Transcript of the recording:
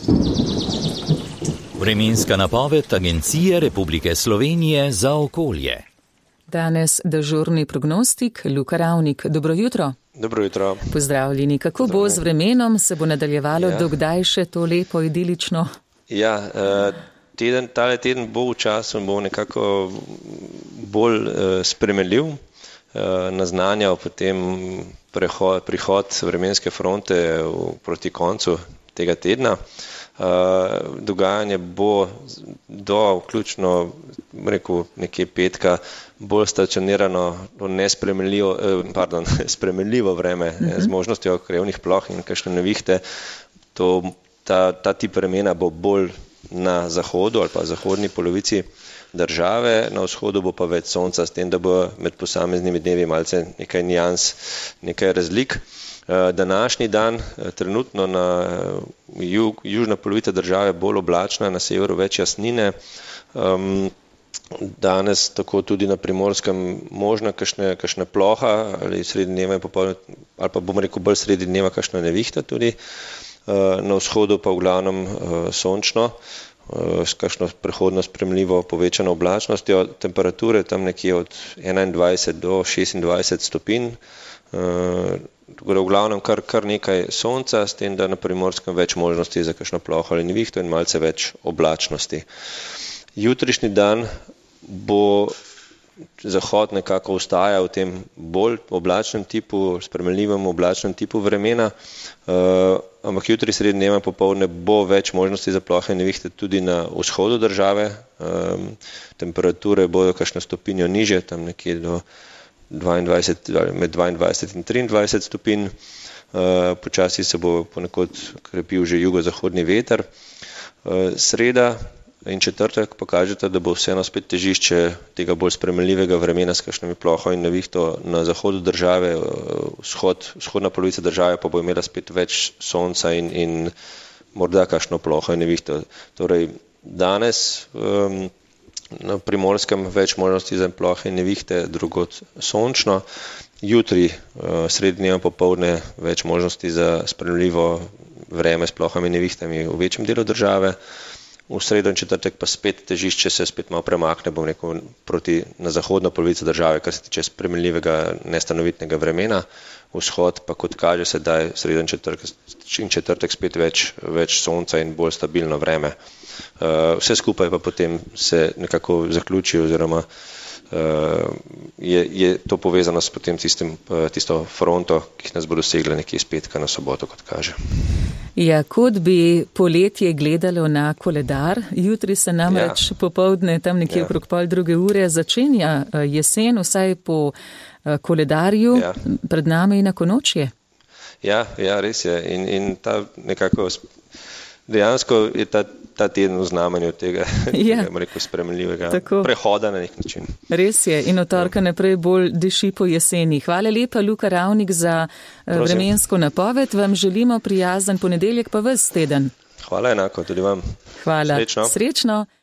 Vremenska napoved Agencije Republike Slovenije za okolje. Danes dežurni prognostik Luka Ravnik. Dobro jutro. Dobro jutro. Pozdravljeni. Kako bo z vremenom, se bo nadaljevalo dokdaj še to lepo idilično? Ja, tale teden bo v času bo nekako bolj spremenljiv. Naznanja potem prihod vremenske fronte proti koncu tega tedna. Dogajanje bo do vključno nekje petka bolj stacionirano, spremenljivo vreme z možnostjo krevnih ploh in kakšne nevihte. Ta tip vremena bo bolj na zahodu ali pa zahodni polovici države, na vzhodu bo pa več sonca, s tem, da bo med posameznimi dnevi malce nekaj nijans, nekaj razlik. Današnji dan trenutno na južna polovica države bolj oblačna, na severu več jasnine. Danes tako tudi na Primorskem možna kakšna ploha ali sredi dneva in popoldne, ali pa bomo rekel bolj sredi dneva kakšna nevihta tudi. Na vzhodu pa v glavnem sončno, s kakšno prehodno spremljivo povečano oblačnostjo. Temperature tam nekje od 21 do 26 stopinj. V glavnem kar nekaj sonca, s tem, da na Primorskem več možnosti za kakšno ploho ali nevihto in malce več oblačnosti. Jutrišnji dan bo zahod nekako ostaja v tem bolj oblačnem tipu, spremenljivem oblačnem tipu vremena, ampak jutri sredi dneva popoldne bo več možnosti za plohe in nevihte tudi na vzhodu države. Temperature bodo kakšno stopinjo nižje, tam nekje do 22, med 22 in 23 stopinj. Počasi se bo ponekod krepil že jugozahodni veter. Sreda in četrtek pokažeta, da bo vseeno spet težišče tega bolj spremenljivega vremena s kakšnimi ploho in nevihto na zahodu države, vzhodna polovica države pa bo imela spet več sonca in morda kakšno ploho in nevihto. Torej, danes na Primorskem več možnosti za plohe in nevihte, drugod sončno. Jutri sredi dneva popoldne več možnosti za spremljivo vreme s plohami in nevihtami v večjem delu države. V sredo in četrtek pa spet težišče se spet malo premakne, bom rekel, proti na zahodno polovico države, kar se tiče spremenljivega nestanovitnega vremena. Vzhod pa, kot kaže sedaj, sredo in četrtek spet več sonca in bolj stabilno vreme. Vse skupaj pa potem se nekako zaključi oziroma je to povezano s potem tisto fronto, ki nas bo dosegla nekje iz petka na soboto, kot kaže. Ja, kot bi poletje gledalo na koledar, jutri se namreč popoldne tam nekje okrog 1:30 začenja jesen, vsaj po koledarju, pred nami in ekonočje. Ja, res je. In ta nekako dejansko je ta teden v znamenju tega, spremljivega prehoda na nek način. Res je, in od torka naprej bolj diši po jeseni. Hvala lepa, Luka Ravnik, za vremensko napoved. Vam želimo prijazen ponedeljek pa ves teden. Hvala enako, tudi vam. Hvala. Srečno.